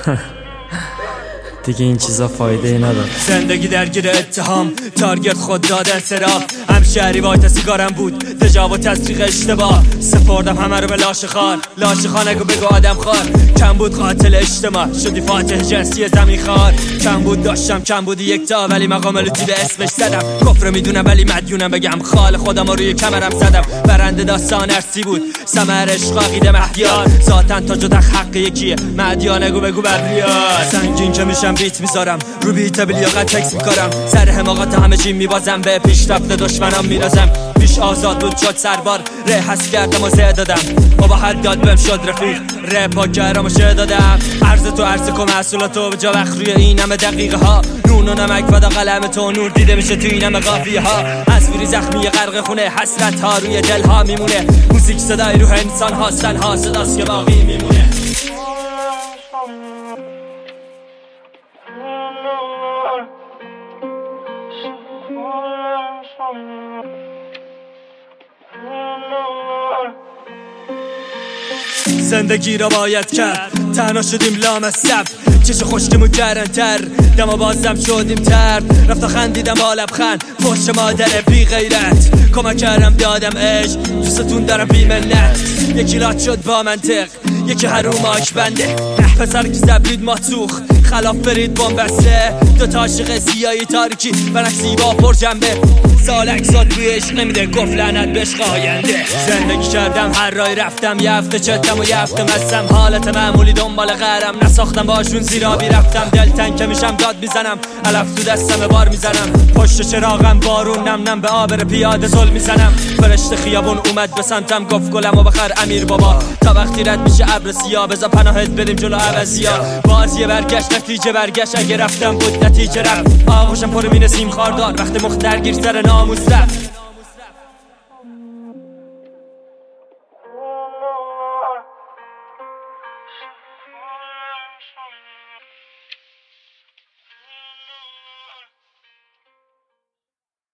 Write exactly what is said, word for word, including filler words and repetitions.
دیگه این چیزا فایده ای نداره. زندگی درگیر اتهام، تارگت خود دادن سراغ، همشهری وایت سیگارم بود دجا و تصدیق اشتباه، سپردم همه رو به لاش خار، لاش خار نگو بگو آدم خار، کم بود قاتل اجتماع شدی فاتح جنسی زمین خار، کم بود داشتم کم بودی یک تا ولی مقام لطی به اسمش زدم، کفر میدونم ولی مدیونم بگم خال خودم رو روی کمرم زدم، برنده داستان ارسی بود سمر عشق عقیده مهدیار، ذاتن تا جدا حق یکیه مهدیا نگو بگو ببریار، سنگین که میشم بیت میذارم رو بیت بلیاقت تکس میکارم، سر حماقت همه چی میبازم به پیشرفت دشمنم میرازم، پیش آزاد بود شد سربار ره حس کردم و زه دادم بابا حد داد بهم شد رفیق ره پاک کردم و شه دادم، عرض تو عرض کن محصولاتو به جا وقت روی این همه دقیقه ها، نون و نمک فدا قلم تو نور دیده میشه تو این همه قافیه ها، تصویری زخمی غرق خونه حسرت ها روی دل ها میمونه، موزیک صدای روح انسان ها تنها صداست که باقی میمونه. زندگی را باید کرد تنها شدیم لامصب، چش خشکمون کردن تر دما بازم شدیم ترد، رفت خندیدم با لبخند پشت مادر بی غیرت، کمک کردم دادم عشق دوستتون دارم بی منت، یکی لات شد با منطق یکی حروم آش بنده، پسر که زبرید ماتوخ خلاف برید بامبسته، دو تا عاشق سیایی تاریکی برعکسی با پر جنبه، سالک زاد روی عشق نمیده گفت لعنت بهش آینده، زندگی کردم هر رای رفتم یه هفته چتم و یه هفته مستم، حالت معمولی دنبال غرم نساختم باشون زیرا بی رفتم، دل تنگ که میشم داد میزنم علف تو دستم بار میزنم، پشت چراغم بارون نم نم به آبر پیاده زل میزنم، فرشته خیابون اومد به سمتم گفت گلم و بخر امیر بابا، تا وقتی رد میشه ابر سیاه بذار پناهت بریم جلو عوضیا، بازی برگشت نتیجه برگشت اگه رفتم بود نتیجه رفت، آغوشم پر مینه سیم خاردار وقتی مخ درگیر سر ناموس رفت،